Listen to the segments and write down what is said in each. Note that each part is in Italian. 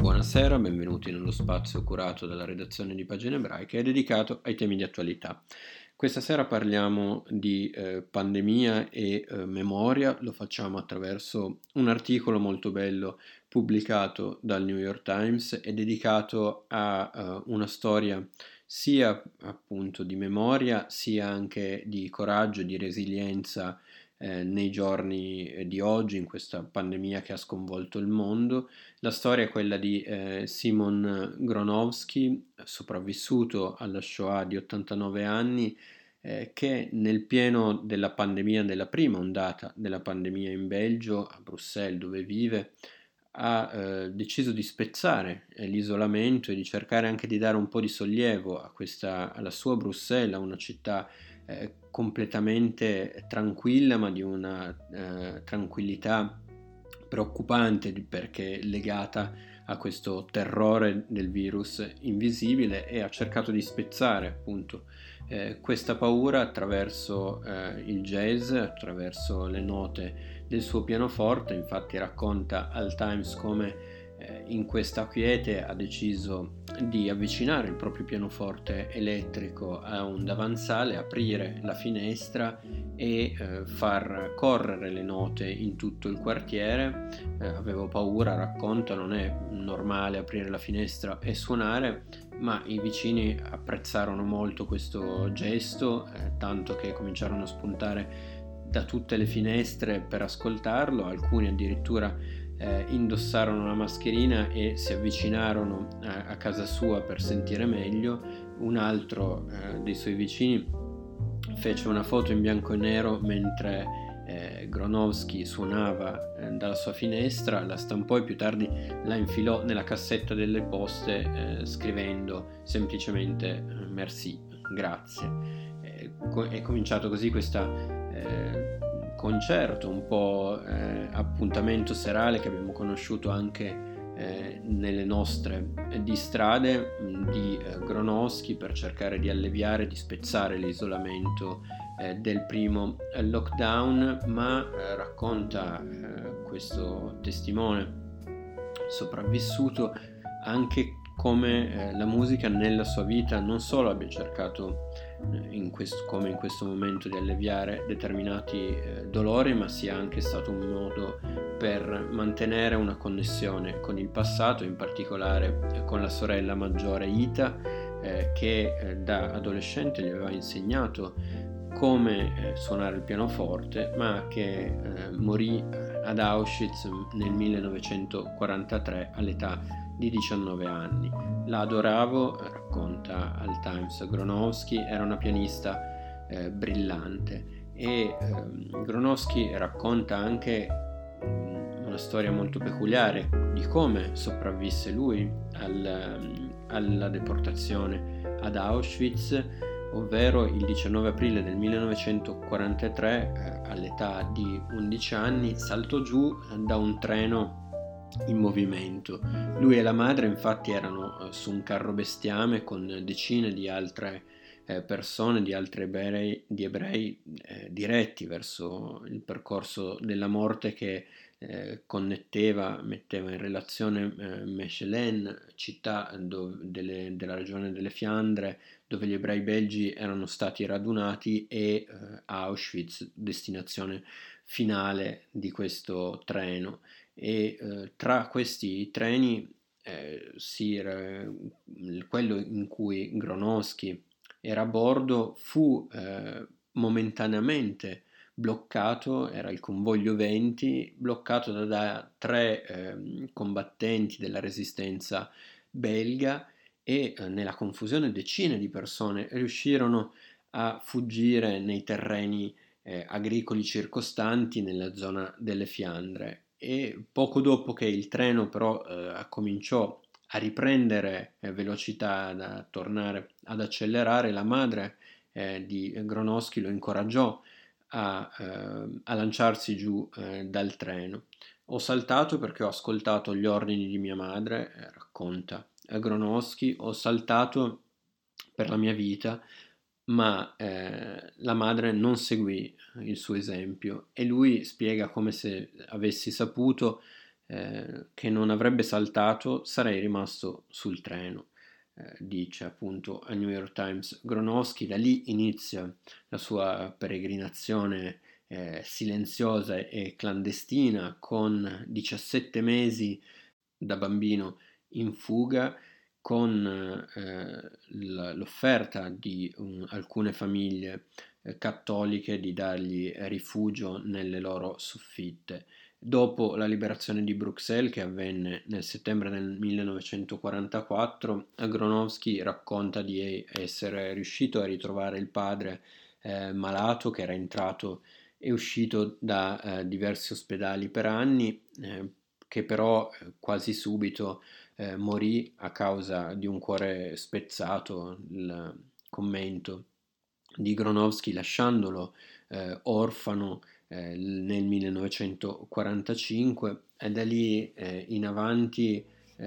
Buonasera, benvenuti nello spazio curato dalla redazione di Pagine Ebraiche e dedicato ai temi di attualità. Questa sera parliamo di pandemia e memoria, lo facciamo attraverso un articolo molto bello pubblicato dal New York Times e dedicato a una storia sia appunto di memoria, sia anche di coraggio e di resilienza nei giorni di oggi, in questa pandemia che ha sconvolto il mondo. La storia è quella di Simon Gronowski, sopravvissuto alla Shoah di 89 anni, che nel pieno della pandemia, della prima ondata della pandemia in Belgio, a Bruxelles dove vive, ha deciso di spezzare l'isolamento e di cercare anche di dare un po' di sollievo alla sua Bruxelles, a una città completamente tranquilla, ma di una tranquillità preoccupante perché legata a questo terrore del virus invisibile, e ha cercato di spezzare appunto questa paura attraverso il jazz, attraverso le note del suo pianoforte. Infatti racconta al Times come in questa quiete ha deciso di avvicinare il proprio pianoforte elettrico a un davanzale, aprire la finestra e far correre le note in tutto il quartiere. Avevo paura, racconta, non è normale aprire la finestra e suonare, ma i vicini apprezzarono molto questo gesto, tanto che cominciarono a spuntare da tutte le finestre per ascoltarlo. Alcuni addirittura indossarono la mascherina e si avvicinarono a casa sua per sentire meglio. Un altro dei suoi vicini fece una foto in bianco e nero mentre Gronowski suonava dalla sua finestra, la stampò e più tardi la infilò nella cassetta delle poste scrivendo semplicemente merci, grazie. È cominciato così questo concerto, un po' appuntamento serale che abbiamo conosciuto anche nelle nostre di strade, di Gronowski, per cercare di alleviare, di spezzare l'isolamento del primo lockdown, ma racconta questo testimone sopravvissuto anche come la musica nella sua vita non solo abbia cercato come in questo momento di alleviare determinati dolori, ma sia anche stato un modo per mantenere una connessione con il passato, in particolare con la sorella maggiore Ita, che da adolescente gli aveva insegnato come suonare il pianoforte, ma che morì ad Auschwitz nel 1943 all'età di 19 anni. La adoravo, racconta al Times Gronowski, era una pianista brillante. E Gronowski racconta anche una storia molto peculiare di come sopravvisse lui alla deportazione ad Auschwitz, ovvero il 19 aprile del 1943, all'età di 11 anni, saltò giù da un treno in movimento. Lui e la madre infatti erano su un carro bestiame con decine di altre persone, di altri ebrei diretti verso il percorso della morte che metteva in relazione Mechelen, città della regione delle Fiandre, dove gli ebrei belgi erano stati radunati, e Auschwitz, destinazione finale di questo treno. E tra questi treni quello in cui Gronowski era a bordo fu momentaneamente bloccato, era il convoglio 20, bloccato da tre combattenti della resistenza belga, e nella confusione decine di persone riuscirono a fuggire nei terreni agricoli circostanti nella zona delle Fiandre. E poco dopo che il treno però cominciò a riprendere velocità, a tornare ad accelerare, la madre di Gronowski lo incoraggiò a lanciarsi giù dal treno. Ho saltato perché ho ascoltato gli ordini di mia madre, racconta Gronowski, ho saltato per la mia vita, ma la madre non seguì il suo esempio, e lui spiega come se avessi saputo che non avrebbe saltato, sarei rimasto sul treno. Dice appunto al New York Times Gronowski. Da lì inizia la sua peregrinazione silenziosa e clandestina, con 17 mesi da bambino in fuga, con l'offerta di alcune famiglie cattoliche di dargli rifugio nelle loro soffitte. Dopo la liberazione di Bruxelles, che avvenne nel settembre del 1944, Gronowski racconta di essere riuscito a ritrovare il padre malato, che era entrato e uscito da diversi ospedali per anni, che però quasi subito morì a causa di un cuore spezzato. Il commento di Gronowski, lasciandolo orfano nel 1945, e da lì in avanti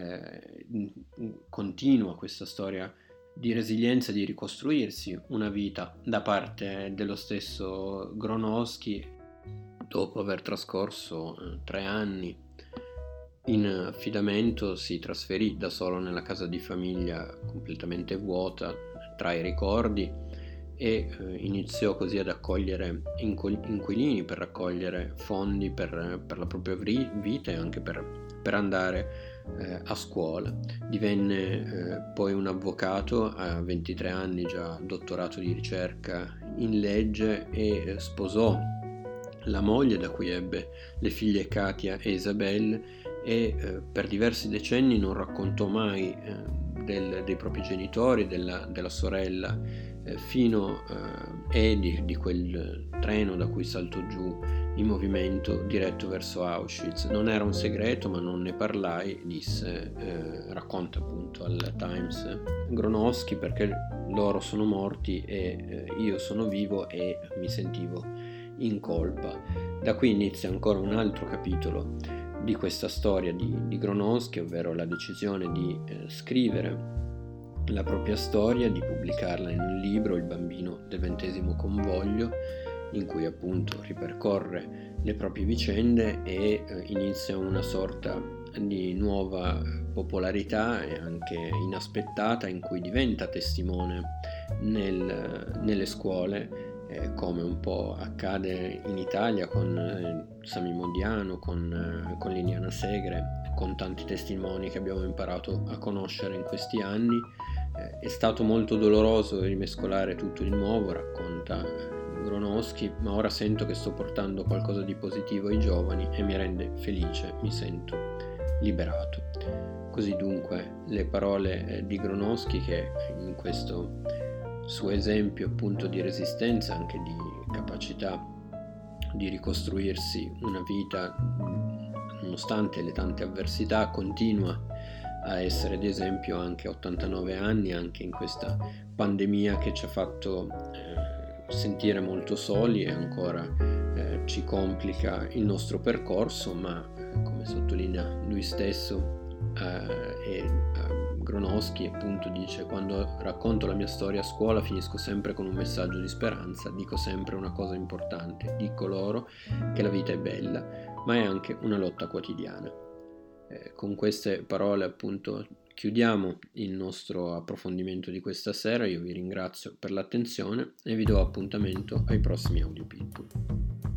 continua questa storia di resilienza, di ricostruirsi una vita da parte dello stesso Gronowski. Dopo aver trascorso 3 anni in affidamento, si trasferì da solo nella casa di famiglia completamente vuota tra i ricordi, e iniziò così ad accogliere inquilini per raccogliere fondi per la propria vita e anche per andare a scuola. Divenne poi un avvocato a 23 anni, già dottorato di ricerca in legge, e sposò la moglie, da cui ebbe le figlie Katia e Isabelle, e per diversi decenni non raccontò mai dei propri genitori, della sorella, fino di quel treno da cui saltò giù in movimento diretto verso Auschwitz. Non era un segreto, ma non ne parlai, disse, racconta appunto al Times Gronowski, perché loro sono morti e io sono vivo e mi sentivo in colpa. Da qui inizia ancora un altro capitolo di questa storia di Gronowski, ovvero la decisione di scrivere la propria storia, di pubblicarla in un libro, Il bambino del 20° convoglio, in cui appunto ripercorre le proprie vicende e inizia una sorta di nuova popolarità, e anche inaspettata, in cui diventa testimone nelle scuole, come un po' accade in Italia con Sami Modiano, con Liliana Segre, con tanti testimoni che abbiamo imparato a conoscere in questi anni. È stato molto doloroso rimescolare tutto di nuovo, racconta Gronowski, ma ora sento che sto portando qualcosa di positivo ai giovani e mi rende felice, mi sento liberato. Così dunque le parole di Gronowski, che in questo suo esempio appunto di resistenza, anche di capacità di ricostruirsi una vita nonostante le tante avversità, continua a essere di esempio anche a 89 anni, anche in questa pandemia che ci ha fatto sentire molto soli e ancora ci complica il nostro percorso, ma come sottolinea lui stesso, Gronowski appunto dice: quando racconto la mia storia a scuola finisco sempre con un messaggio di speranza, dico sempre una cosa importante, dico loro che la vita è bella, ma è anche una lotta quotidiana. Con queste parole appunto chiudiamo il nostro approfondimento di questa sera. Io vi ringrazio per l'attenzione e vi do appuntamento ai prossimi Audio Pitbull.